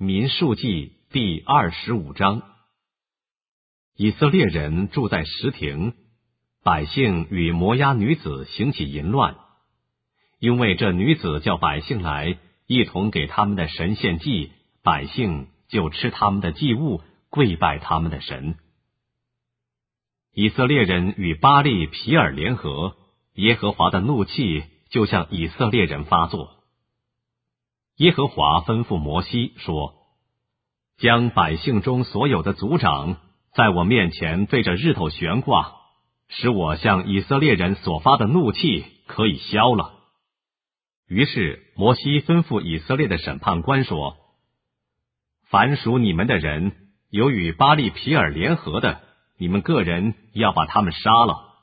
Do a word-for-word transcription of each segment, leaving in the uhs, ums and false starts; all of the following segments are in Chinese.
民数记第二十五章。以色列人住在什亭，百姓与摩押女子行起淫乱，因为这女子叫百姓来，一同给他们的神献祭，百姓就吃他们的祭物，跪拜他们的神。以色列人与巴力毗尔联合，耶和华的怒气就向以色列人发作。耶和华吩咐摩西说：将百姓中所有的族长在我面前对着日头悬挂，使我向以色列人所发的怒气可以消了。于是摩西吩咐以色列的审判官说：凡属你们的人，有与巴力毗尔联合的，你们个人要把他们杀了。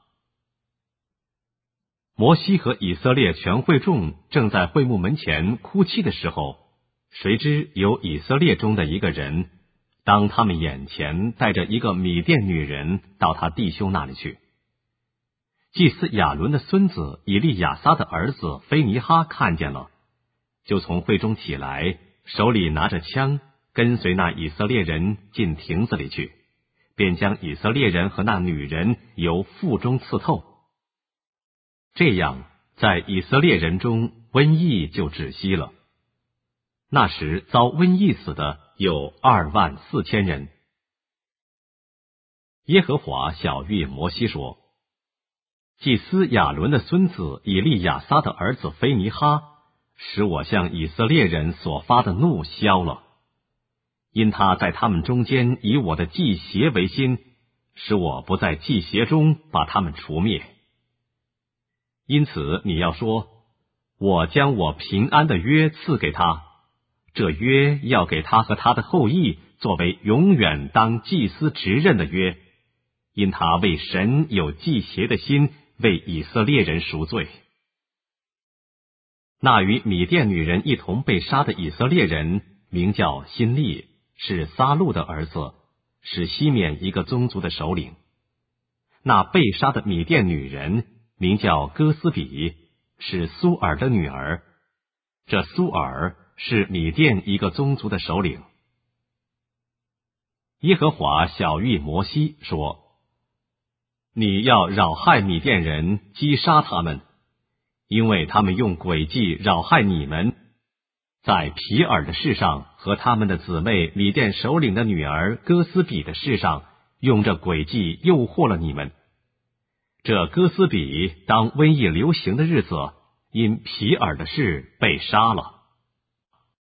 摩西和以色列全会众正在会幕门前哭泣的时候，谁知有以色列中的一个人，当他们眼前带着一个米甸女人到他弟兄那里去。祭司亚伦的孙子以利亚撒的儿子菲尼哈看见了，就从会中起来，手里拿着枪，跟随那以色列人进亭子里去，便将以色列人和那女人由腹中刺透。这样，在以色列人中瘟疫就止息了。那时遭瘟疫死的有二万四千人。耶和华晓谕摩西说：祭司亚伦的孙子以利亚撒的儿子菲尼哈，使我向以色列人所发的怒消了，因他在他们中间以我的祭邪为心，使我不在祭邪中把他们除灭。因此你要说：我将我平安的约赐给他，这约要给他和他的后裔作为永远当祭司职任的约，因他为神有祭邪的心，为以色列人赎罪。那与米甸女人一同被杀的以色列人名叫辛利，是撒路的儿子，是西缅一个宗族的首领。那被杀的米甸女人名叫哥斯比，是苏尔的女儿，这苏尔是米甸一个宗族的首领。耶和华晓谕摩西说：你要扰害米甸人，击杀他们，因为他们用诡计扰害你们，在毗尔的事上和他们的姊妹米甸首领的女儿哥斯比的事上，用这诡计诱惑了你们。这哥斯比当瘟疫流行的日子，因毗尔的事被杀了。